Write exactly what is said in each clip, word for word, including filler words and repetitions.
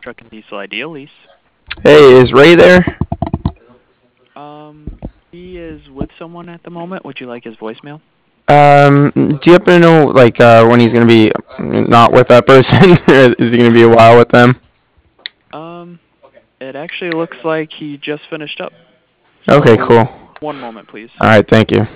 Truck and Diesel Ideal Lease. Hey, is Ray there? Um, he is with someone at the moment. Would you like his voicemail? Um, do you happen to know, like, uh, when he's going to be not with that person? Or is he going to be a while with them? Um, it actually looks like he just finished up. Okay, So, cool. One moment, please. All right, thank you.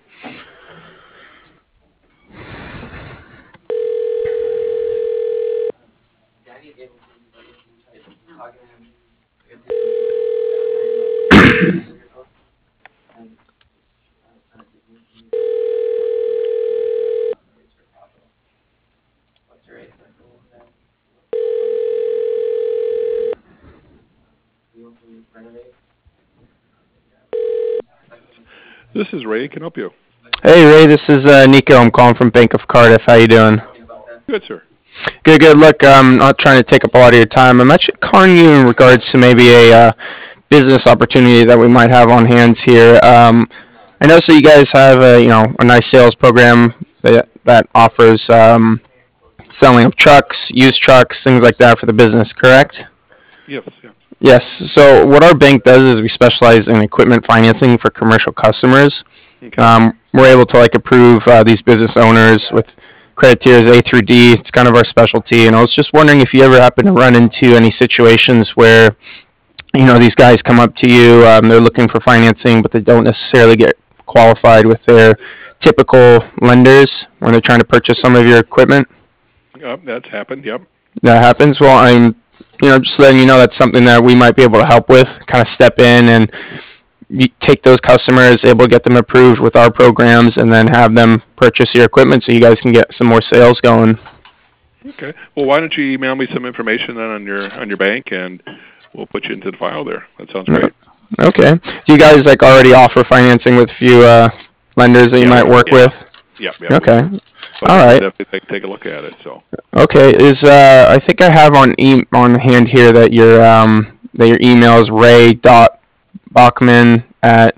This is Ray. Can I help you? Hey, Ray, this is uh, Nico. I'm calling from Bank of Cardiff. How you doing? Good, sir. Good, good. Look, I'm not trying to take up a lot of your time. I'm actually calling you in regards to maybe a uh, business opportunity that we might have on hands here. Um, I know so you guys have a, you know, a nice sales program that, that offers um, selling of trucks, used trucks, things like that for the business, correct? Yes, yeah. Yes. So what our bank does is we specialize in equipment financing for commercial customers. Okay. Um, we're able to like approve uh, these business owners with credit tiers A through D. It's kind of our specialty. And I was just wondering if you ever happen to run into any situations where, you know, these guys come up to you, um, they're looking for financing, but they don't necessarily get qualified with their typical lenders when they're trying to purchase some of your equipment. Yep, that's happened. Yep. That happens. Well, I'm, you know, just letting you know that's something that we might be able to help with, kind of step in and you take those customers, able to get them approved with our programs, and then have them purchase your equipment so you guys can get some more sales going. Okay. Well, why don't you email me some information then on your on your bank, and we'll put you into the file there. That sounds great. Okay. Do you guys like already offer financing with a few uh, lenders that you Yeah, might work yeah. with? Yeah. yeah Okay. But All we'll right. definitely take, take a look at it. So. Okay. Is uh, I think I have on e- on hand here that your um that your email is ray dot bachman at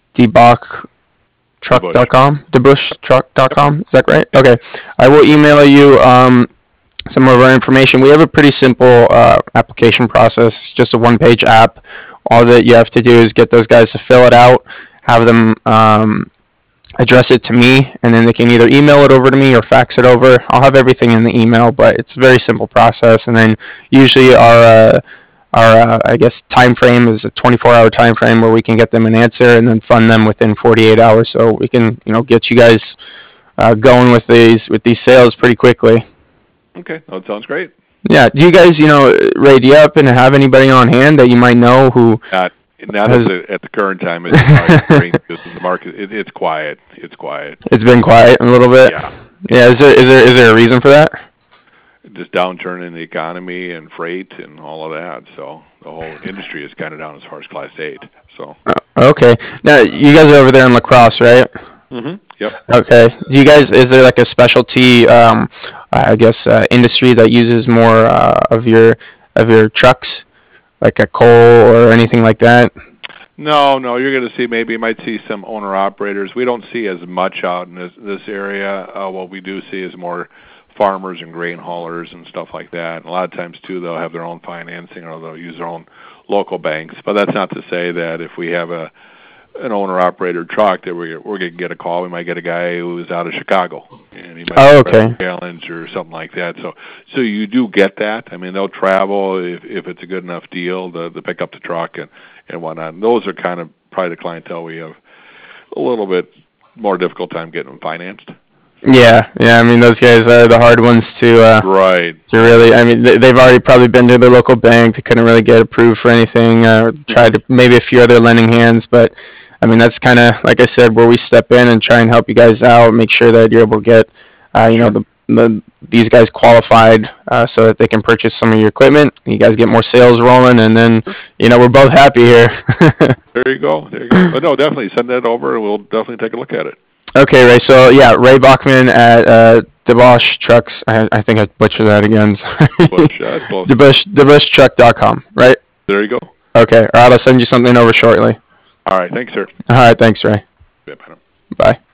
debach truck dot com, debush truck dot com. Is that right? Okay. I will email you um, some of our information. We have a pretty simple uh, application process. It's just a one-page app. All that you have to do is get those guys to fill it out, have them um, address it to me, and then they can either email it over to me or fax it over. I'll have everything in the email, but it's a very simple process. And then usually our uh, our uh, I guess time frame is a twenty-four hour time frame where we can get them an answer and then fund them within forty-eight hours, so we can you know get you guys uh, going with these with these sales pretty quickly. Okay. That sounds great. Yeah. Do you guys you know Ray? Do you happen to have anybody on hand that you might know who? Not not has, at the at the current time. It's the market. It, it's quiet. It's quiet. It's been quiet a little bit. Yeah. Yeah. Is there is there is there a reason for that? This downturn in the economy and freight and all of that. So the whole industry is kind of down as far as Class eight. So. Uh, okay. Now you guys are over there in La Crosse, right? Mm-hmm. Yep. Okay. Do you guys? Is there like a specialty? Um, I guess uh, industry that uses more uh, of your of your trucks, like a coal or anything like that? No, no. You're going to see maybe you might see some owner operators. We don't see as much out in this this area. Uh, what we do see is more farmers and grain haulers and stuff like that. And a lot of times too, they'll have their own financing or they'll use their own local banks. But that's not to say that if we have a an owner operator truck that we're we're going to get a call. We might get a guy who's out of Chicago and he might oh, have okay. a challenge or something like that. So so you do get that. I mean, they'll travel if if it's a good enough deal to, to pick up the truck and and whatnot. And those are kind of probably the clientele we have a little bit more difficult time getting them financed. Yeah, yeah. I mean, those guys are the hard ones to uh, right. to really. I mean, they, they've already probably been to their local bank. They couldn't really get approved for anything. Uh, tried to maybe a few other lending hands, but I mean, that's kind of like I said, where we step in and try and help you guys out, make sure that you're able to get, uh, you know, the, the these guys qualified uh, so that they can purchase some of your equipment. You guys get more sales rolling, and then you know we're both happy here. There you go. There you go. But no, definitely send that over, and we'll definitely take a look at it. Okay, Ray. So yeah, Ray Bachman at uh, DeBosch Trucks. I, I think I butchered that again. Bush, uh, close. DeBosch, debush truck dot com, right? There you go. Okay. All right. I'll send you something over shortly. All right. Thanks, sir. All right. Thanks, Ray. Yeah, bye now. Bye.